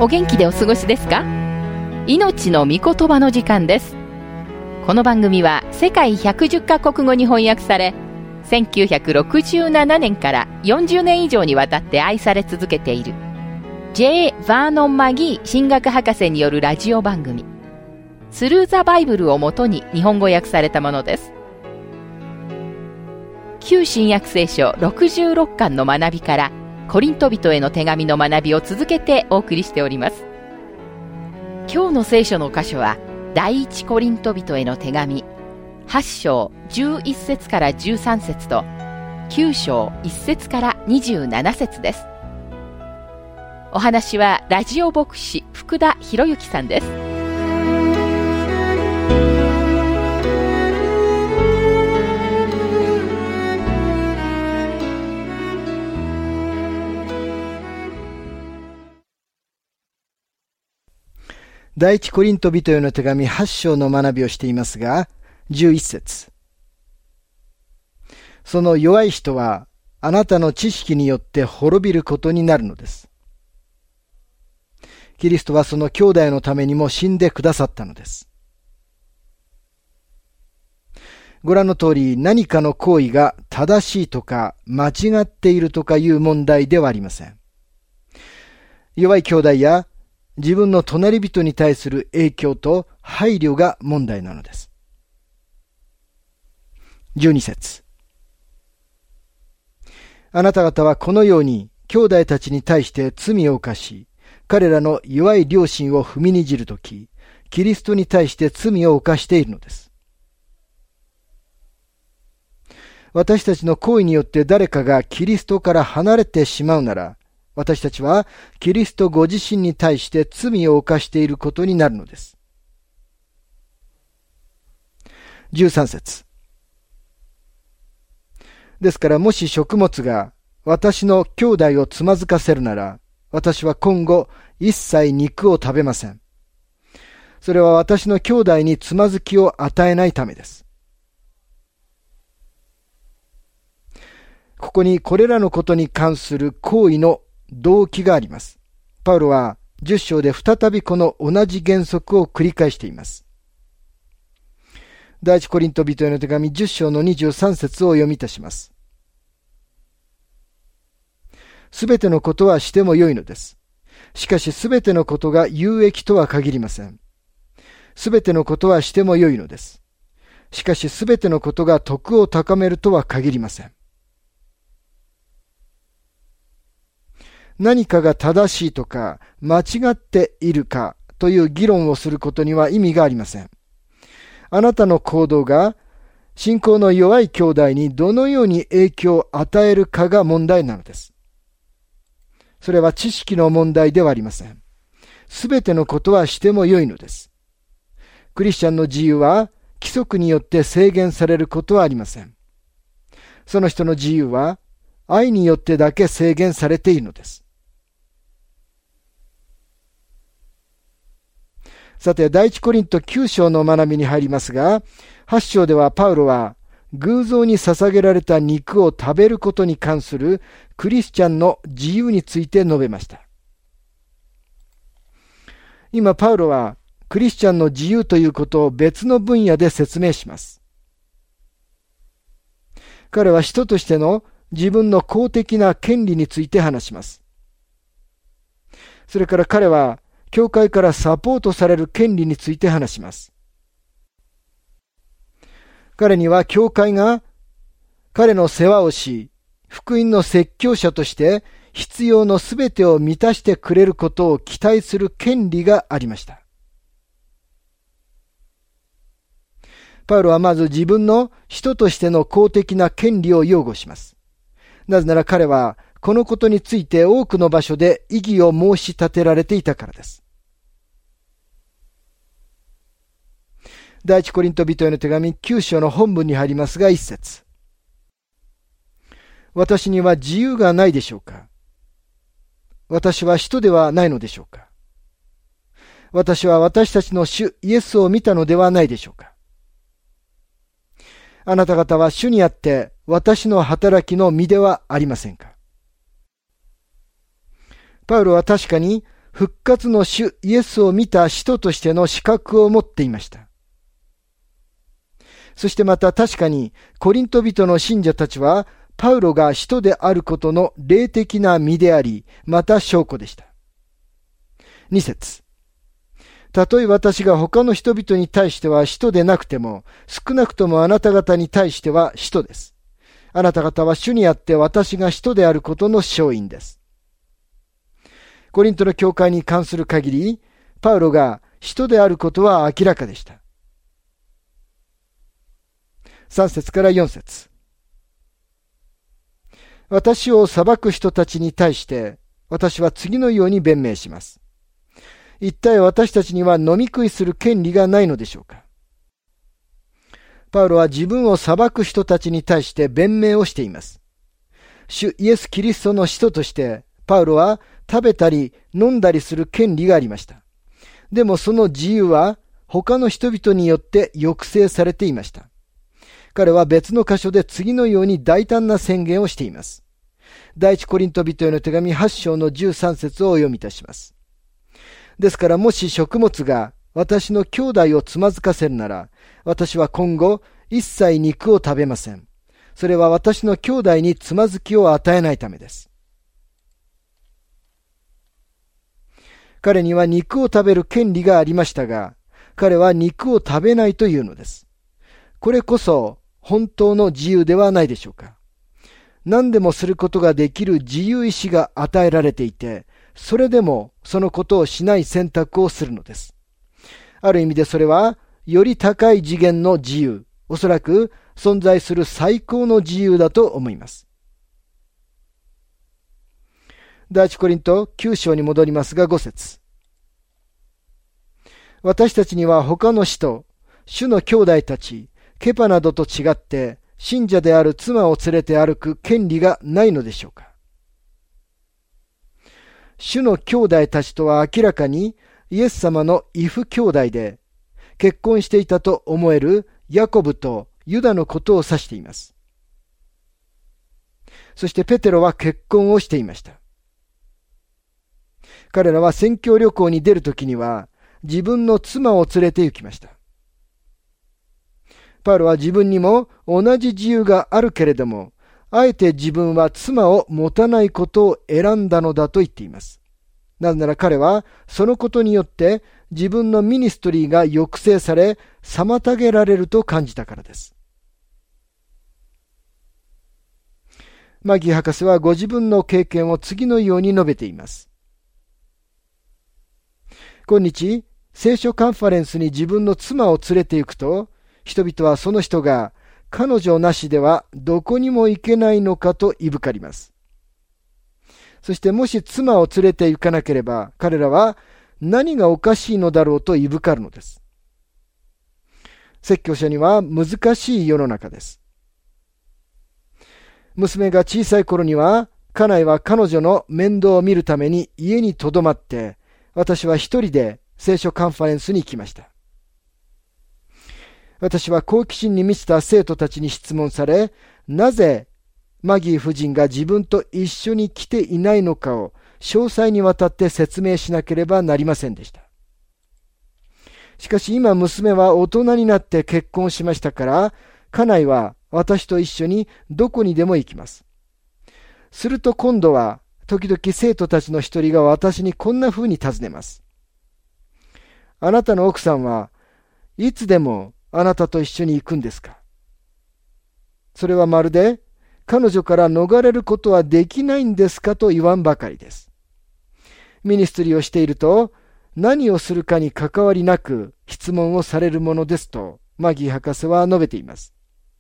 お元気でお過ごしですか？命の御言葉の時間です。この番組は世界110カ国語に翻訳され、1967年から40年以上にわたって愛され続けている J. バーノン・マギー神学博士によるラジオ番組スルー・ザ・バイブルをもとに日本語訳されたものです。旧新約聖書66巻の学びからコリント人への手紙の学びを続けてお送りしております。今日の聖書の箇所は第一コリント人への手紙8章11節から13節と9章1節から27節です。お話はラジオ牧師福田博之さんです。 第一コリント人への手紙8章の学びをしていますが、11節。その弱い人はあなたの知識によって滅びることになるのです。キリストはその兄弟のためにも死んでくださったのです。ご覧の通り、何かの行為が正しいとか間違っているとかいう問題ではありません。弱い兄弟や自分の隣人に対する影響と配慮が問題なのです。12節。あなた方はこのように兄弟たちに対して罪を犯し、彼らの弱い良心を踏みにじるとき、キリストに対して罪を犯しているのです。私たちの行為によって誰かがキリストから離れてしまうなら、私たちはキリストご自身に対して罪を犯していることになるのです。13節。ですからもし食物が私の兄弟をつまずかせるなら、私は今後一切肉を食べません。それは私の兄弟につまずきを与えないためです。ここにこれらのことに関する行為の動機があります。パウロは10章で再びこの同じ原則を繰り返しています。第一コリント人への手紙10章の23節を読み出します。すべてのことはしてもよいのです。しかしすべてのことが有益とは限りません。すべてのことはしてもよいのです。しかしすべてのことが徳を高めるとは限りません。何かが正しいとか間違っているかという議論をすることには意味がありません。あなたの行動が信仰の弱い兄弟にどのように影響を与えるかが問題なのです。それは知識の問題ではありません。すべてのことはしてもよいのです。クリスチャンの自由は規則によって制限されることはありません。その人の自由は愛によってだけ制限されているのです。さて、第一コリント9章の学びに入りますが、8章ではパウロは偶像に捧げられた肉を食べることに関するクリスチャンの自由について述べました。今パウロはクリスチャンの自由ということを別の分野で説明します。彼は人としての自分の公的な権利について話します。それから彼は教会からサポートされる権利について話します。彼には教会が彼の世話をし、福音の説教者として必要のすべてを満たしてくれることを期待する権利がありました。パウロはまず自分の人としての公的な権利を擁護します。なぜなら彼はこのことについて多くの場所で異議を申し立てられていたからです。第一コリント人への手紙9章の本文に入りますが1節。私には自由がないでしょうか？私は使徒ではないのでしょうか？私は私たちの主イエスを見たのではないでしょうか？あなた方は主にあって私の働きの身ではありませんか？パウロは確かに復活の主イエスを見た使徒としての資格を持っていました。そしてまた確かにコリント人の信者たちはパウロが使徒であることの霊的な実であり、また証拠でした。2節。たとえ私が他の人々に対しては使徒でなくても、少なくともあなた方に対しては使徒です。あなた方は主にあって私が使徒であることの証印です。コリントの教会に関する限り、パウロが使徒であることは明らかでした。3節から4節。私を裁く人たちに対して、私は次のように弁明します。一体私たちには飲み食いする権利がないのでしょうか。パウロは自分を裁く人たちに対して弁明をしています。主イエス・キリストの使徒として、パウロは食べたり飲んだりする権利がありました。でもその自由は他の人々によって抑制されていました。彼は別の箇所で次のように大胆な宣言をしています。第一コリント人への手紙8章の13節をお読みいたします。ですからもし食物が私の兄弟をつまずかせるなら、私は今後一切肉を食べません。それは私の兄弟につまずきを与えないためです。彼には肉を食べる権利がありましたが、彼は肉を食べないというのです。これこそ本当の自由ではないでしょうか。何でもすることができる自由意志が与えられていて、それでもそのことをしない選択をするのです。ある意味でそれは、より高い次元の自由、おそらく存在する最高の自由だと思います。第一コリント9章に戻りますが5節。私たちには他の使徒、主の兄弟たち、ケパなどと違って、信者である妻を連れて歩く権利がないのでしょうか。主の兄弟たちとは明らかにイエス様の異父兄弟で、結婚していたと思えるヤコブとユダのことを指しています。そしてペテロは結婚をしていました。彼らは宣教旅行に出るときには自分の妻を連れて行きました。パウロは自分にも同じ自由があるけれども、あえて自分は妻を持たないことを選んだのだと言っています。なぜなら彼はそのことによって自分のミニストリーが抑制され、妨げられると感じたからです。マギー博士はご自分の経験を次のように述べています。今日、聖書カンファレンスに自分の妻を連れて行くと、人々はその人が彼女なしではどこにも行けないのかといぶかります。そしてもし妻を連れて行かなければ、彼らは何がおかしいのだろうといぶかるのです。説教者には難しい世の中です。娘が小さい頃には、家内は彼女の面倒を見るために家にとどまって、私は一人で聖書カンファレンスに行きました。私は好奇心に満ちた生徒たちに質問され、なぜマギー夫人が自分と一緒に来ていないのかを詳細にわたって説明しなければなりませんでした。しかし今娘は大人になって結婚しましたから、家内は私と一緒にどこにでも行きます。すると今度は時々生徒たちの一人が私にこんな風に尋ねます。あなたの奥さんはいつでもあなたと一緒に行くんですか？それはまるで彼女から逃れることはできないんですかと言わんばかりです。ミニストリーをしていると何をするかに関わりなく質問をされるものですとマギー博士は述べています。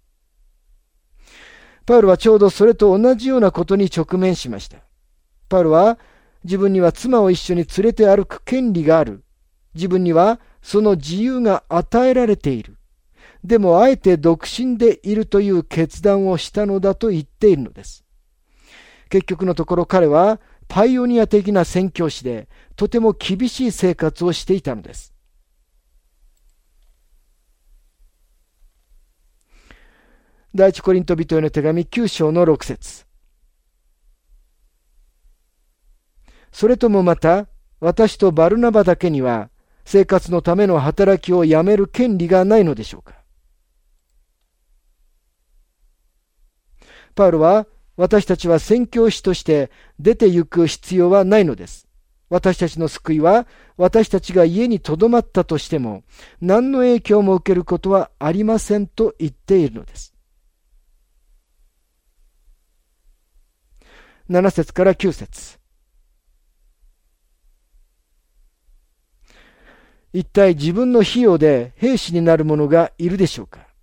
パウロはちょうどそれと同じようなことに直面しました。パウロは自分には妻を一緒に連れて歩く権利がある。自分にはその自由が与えられている。でもあえて独身でいるという決断をしたのだと言っているのです。結局のところ彼はパイオニア的な宣教師でとても厳しい生活をしていたのです。第一コリント人への手紙9章の6節。それともまた私とバルナバだけには生活のための働きをやめる権利がないのでしょうか。パウロは、私たちは宣教師として出て行く必要はないのです。私たちの救いは、私たちが家に留まったとしても、何の影響も受けることはありませんと言っているのです。7節から9節。一体自分の費用で兵士になる者がいるでしょうか。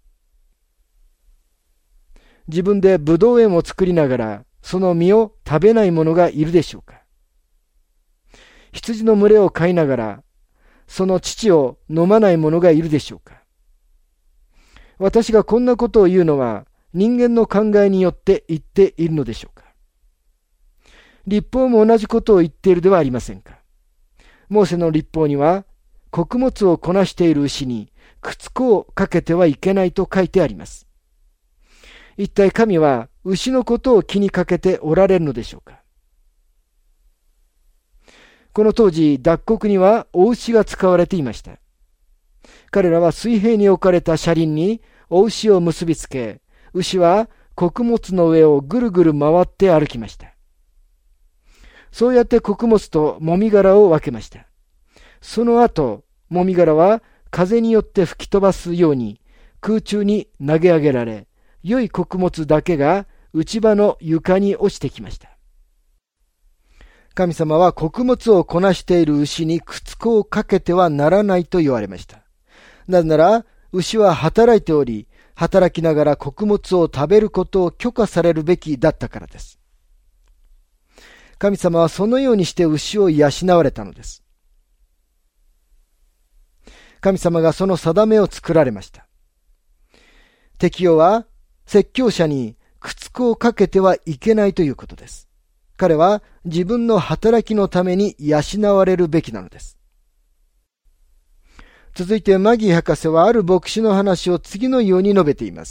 自分でブドウ園を作りながら、その実を食べない者がいるでしょうか。羊の群れを飼いながら、その乳を飲まない者がいるでしょうか。私がこんなことを言うのは、人間の考えによって言っているのでしょうか。律法も同じことを言っているではありませんか。モーセの律法には、穀物をこなしている牛に靴子をかけてはいけないと書いてあります。一体神は牛のことを気にかけておられるのでしょうか。この当時、脱穀には雄牛が使われていました。彼らは水平に置かれた車輪に雄牛を結びつけ、牛は穀物の上をぐるぐる回って歩きました。そうやって穀物ともみ殻を分けました。その後、もみ殻は風によって吹き飛ばすように空中に投げ上げられ、良い穀物だけが内場の床に落ちてきました。神様は穀物をこなしている牛に靴子をかけてはならないと言われました。なぜなら、牛は働いており、働きながら穀物を食べることを許可されるべきだったからです。神様はそのようにして牛を養われたのです。神様がその定めを作られました。適用は、説教者に靴子をかけてはいけないということです。彼は自分の働きのために養われるべきなのです。続いてマギー博士はある牧師の話を次のように述べています。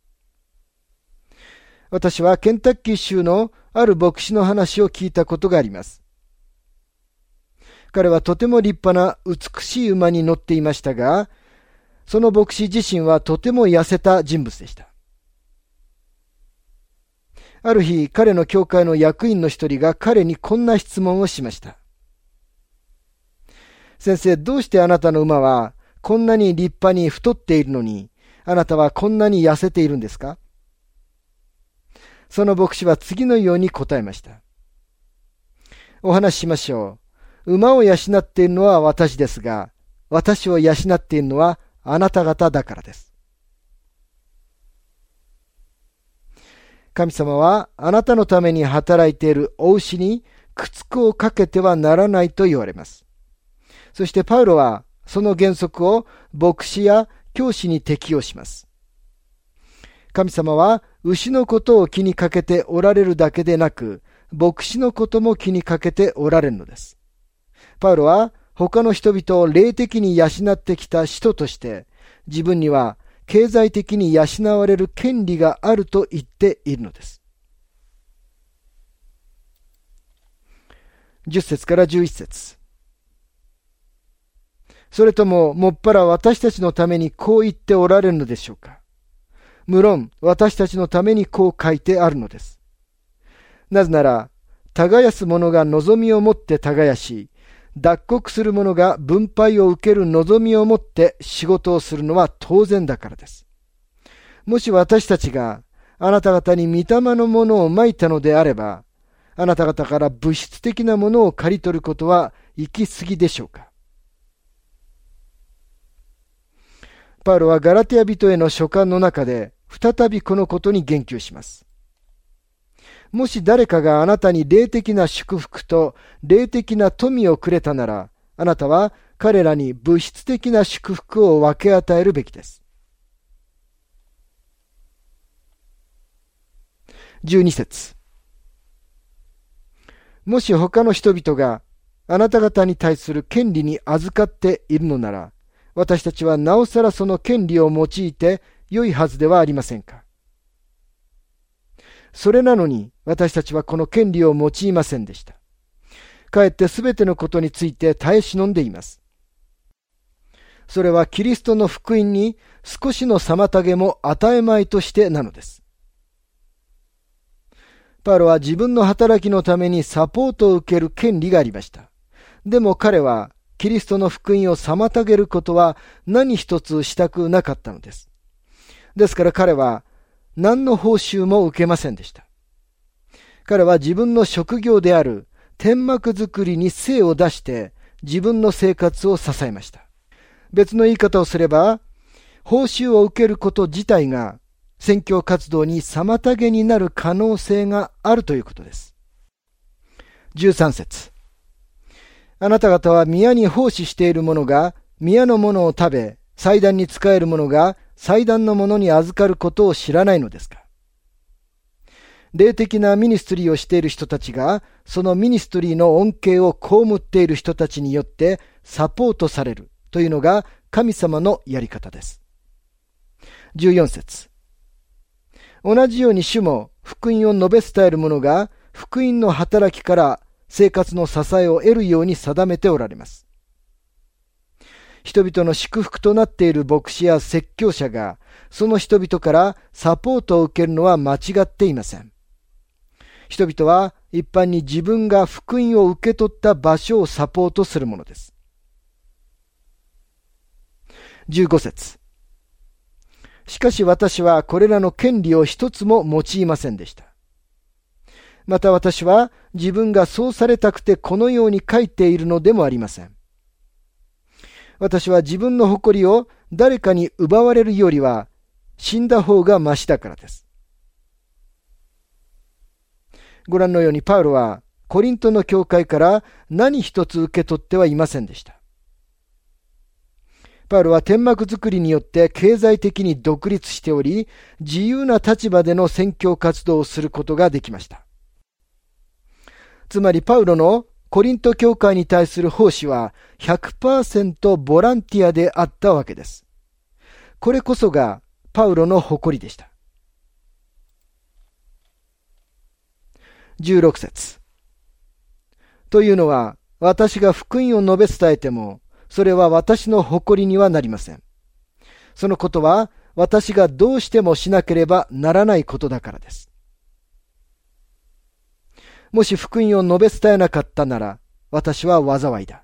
私はケンタッキー州のある牧師の話を聞いたことがあります。彼はとても立派な美しい馬に乗っていましたが、その牧師自身はとても痩せた人物でした。ある日、彼の教会の役員の一人が彼にこんな質問をしました。先生、どうしてあなたの馬はこんなに立派に太っているのに、あなたはこんなに痩せているんですか？その牧師は次のように答えました。お話ししましょう。馬を養っているのは私ですが、私を養っているのはあなた方だからです。神様はあなたのために働いている雄牛に靴子をかけてはならないと言われます。そしてパウロはその原則を牧師や教師に適用します。神様は牛のことを気にかけておられるだけでなく、牧師のことも気にかけておられるのです。パウロは他の人々を霊的に養ってきた使徒として、自分には経済的に養われる権利があると言っているのです。10節から11節。それとももっぱら私たちのためにこう言っておられるのでしょうか。無論私たちのためにこう書いてあるのです。なぜなら、耕す者が望みを持って耕し、脱穀する者が分配を受ける望みを持って仕事をするのは当然だからです。もし私たちがあなた方に御霊のものをまいたのであれば、あなた方から物質的なものを刈り取ることは行き過ぎでしょうか。パウロはガラテヤ人への書簡の中で再びこのことに言及します。もし誰かがあなたに霊的な祝福と霊的な富をくれたなら、あなたは彼らに物質的な祝福を分け与えるべきです。12節。もし他の人々があなた方に対する権利に預かっているのなら、私たちはなおさらその権利を用いて良いはずではありませんか。それなのに私たちはこの権利を用いませんでした。 かえってすべてのことについて耐え忍んでいます。それはキリストの福音に少しの妨げも与えまいとしてなのです。パウロは自分の働きのためにサポートを受ける権利がありました。でも彼はキリストの福音を妨げることは何一つしたくなかったのです。ですから彼は何の報酬も受けませんでした。彼は自分の職業である天幕作りに精を出して自分の生活を支えました。別の言い方をすれば、報酬を受けること自体が宣教活動に妨げになる可能性があるということです。13節。あなた方は宮に奉仕している者が宮のものを食べ、祭壇に仕える者が祭壇のものに預かることを知らないのですか。霊的なミニストリーをしている人たちが、そのミニストリーの恩恵を被っている人たちによってサポートされるというのが神様のやり方です。14節。同じように主も福音を述べ伝える者が福音の働きから生活の支えを得るように定めておられます。人々の祝福となっている牧師や説教者がその人々からサポートを受けるのは間違っていません。人々は一般に自分が福音を受け取った場所をサポートするものです。15節。しかし私はこれらの権利を一つも用いませんでした。また私は自分がそうされたくてこのように書いているのでもありません。私は自分の誇りを誰かに奪われるよりは死んだ方がましだからです。ご覧のようにパウロはコリントの教会から何一つ受け取ってはいませんでした。パウロは天幕作りによって経済的に独立しており、自由な立場での宣教活動をすることができました。つまりパウロのコリント教会に対する奉仕は 100% ボランティアであったわけです。これこそがパウロの誇りでした。16節。というのは、私が福音を述べ伝えても、それは私の誇りにはなりません。そのことは私がどうしてもしなければならないことだからです。もし福音を述べ伝えなかったなら、私は災いだ。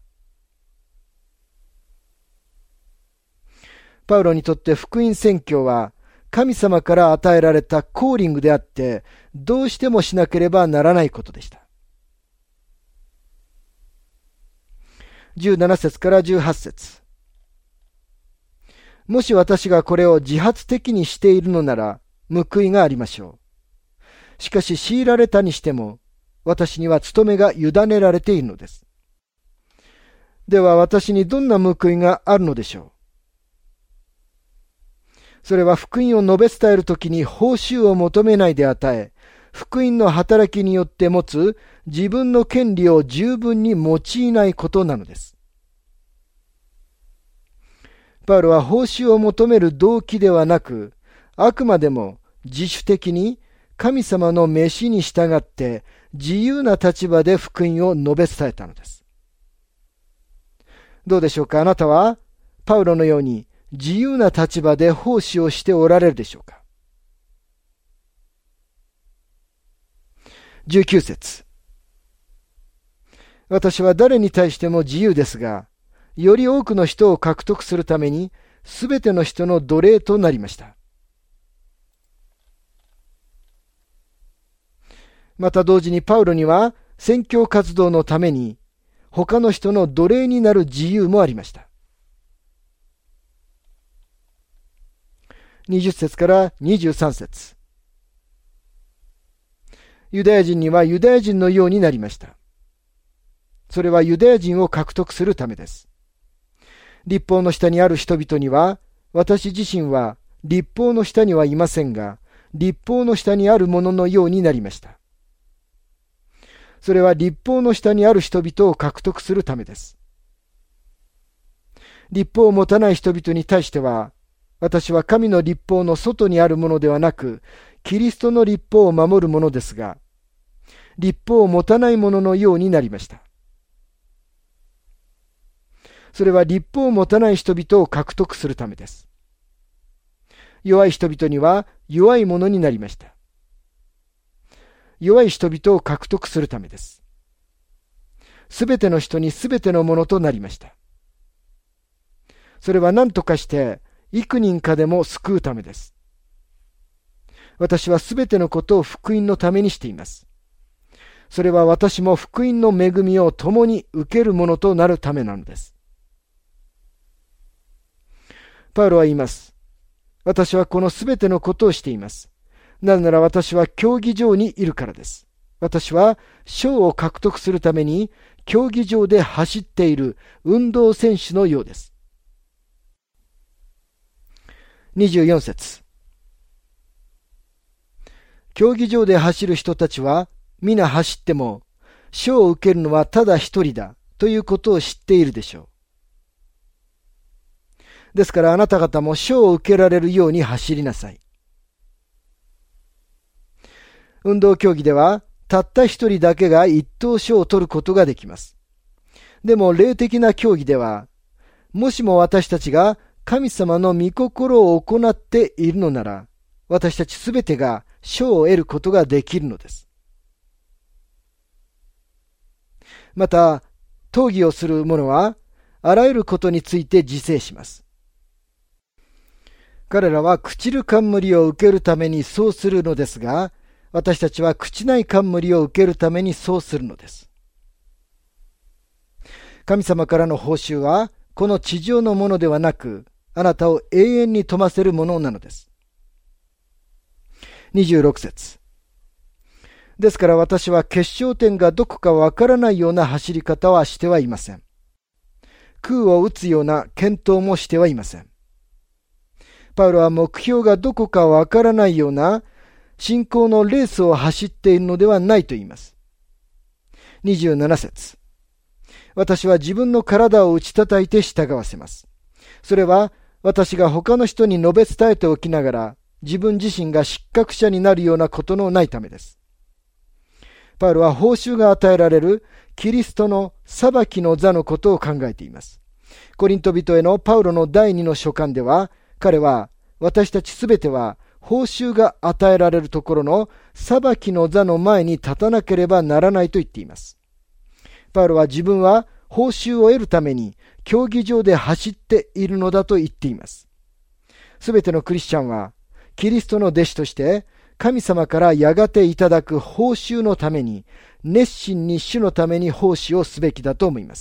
パウロにとって福音宣教は神様から与えられたコーリングであって、どうしてもしなければならないことでした。17節から18節。もし私がこれを自発的にしているのなら報いがありましょう。しかし強いられたにしても私には務めが委ねられているのです。では私にどんな報いがあるのでしょう。それは福音を述べ伝えるときに報酬を求めないで与え、福音の働きによって持つ自分の権利を十分に用いないことなのです。パウロは報酬を求める動機ではなく、あくまでも自主的に神様の召しに従って自由な立場で福音を述べ伝えたのです。どうでしょうか。あなたはパウロのように自由な立場で奉仕をしておられるでしょうか。19節。私は誰に対しても自由ですが、より多くの人を獲得するために、すべての人の奴隷となりました。また同時にパウロには、宣教活動のために、他の人の奴隷になる自由もありました。20節から23節。ユダヤ人にはユダヤ人のようになりました。それはユダヤ人を獲得するためです。律法の下にある人々には、私自身は律法の下にはいませんが、律法の下にあるもののようになりました。それは律法の下にある人々を獲得するためです。律法を持たない人々に対しては、私は神の律法の外にあるものではなく、キリストの律法を守るものですが、律法を持たないもののようになりました。 それは立法を持たない人々を獲得するためです。弱い人々には弱いものになりました。弱い人々を獲得するためです。すべての人にすべてのものとなりました。それは何とかして幾人かでも救うためです。私はすべてのことを福音のためにしています。それは私も福音の恵みを共に受けるものとなるためなのです。パウロは言います。私はこのすべてのことをしています。なぜなら私は競技場にいるからです。私は賞を獲得するために競技場で走っている運動選手のようです。24節。競技場で走る人たちは皆走っても賞を受けるのはただ一人だということを知っているでしょう。ですからあなた方も賞を受けられるように走りなさい。運動競技ではたった一人だけが一等賞を取ることができます。でも霊的な競技では、もしも私たちが神様の御心を行っているのなら、私たちすべてが賞を得ることができるのです。また、討議をする者は、あらゆることについて自制します。彼らは朽ちる冠を受けるためにそうするのですが、私たちは朽ちない冠を受けるためにそうするのです。神様からの報酬は、この地上のものではなく、あなたを永遠に富ませるものなのです。26節。ですから私は決勝点がどこかわからないような走り方はしてはいません。空を打つような検討もしてはいません。パウロは目標がどこかわからないような信仰のレースを走っているのではないと言います。27節。私は自分の体を打ち叩いて従わせます。それは私が他の人に述べ伝えておきながら自分自身が失格者になるようなことのないためです。パウロは報酬が与えられるキリストの裁きの座のことを考えています。コリント人へのパウロの第2の書簡では、彼は私たちすべては報酬が与えられるところの裁きの座の前に立たなければならないと言っています。パウロは自分は報酬を得るために競技場で走っているのだと言っています。すべてのクリスチャンはキリストの弟子として神様からやがていただく報酬のために熱心に主のために奉仕をすべきだと思います。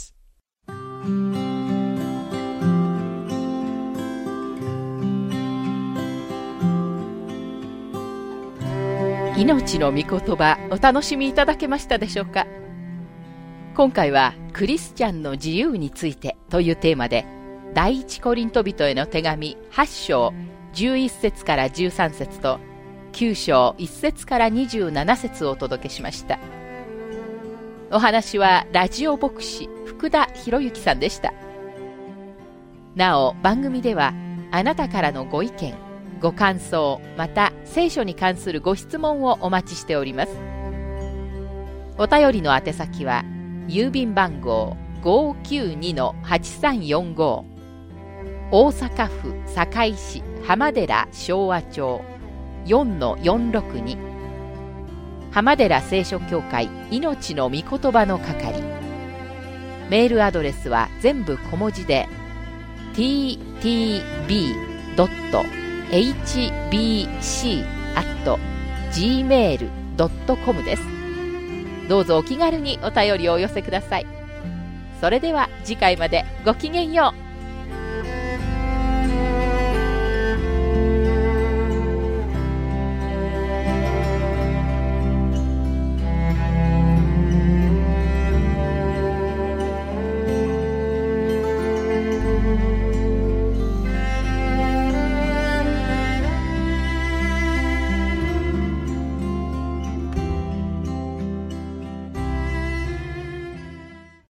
命の御言葉、お楽しみいただけましたでしょうか。今回はクリスチャンの自由についてというテーマで、第一コリント人への手紙8章11節から13節と9章1節から27節をお届けしました。お話はラジオ牧師福田博之さんでした。なお番組ではあなたからのご意見、ご感想、また聖書に関するご質問をお待ちしております。お便りの宛先は郵便番号 592-8345 大阪府堺市浜寺昭和町 4-462 浜寺聖書協会命の御言葉の係。メールアドレスは全部小文字で ttb.hbc@gmail.com です。どうぞお気軽にお便りをお寄せください。それでは次回までごきげんよう。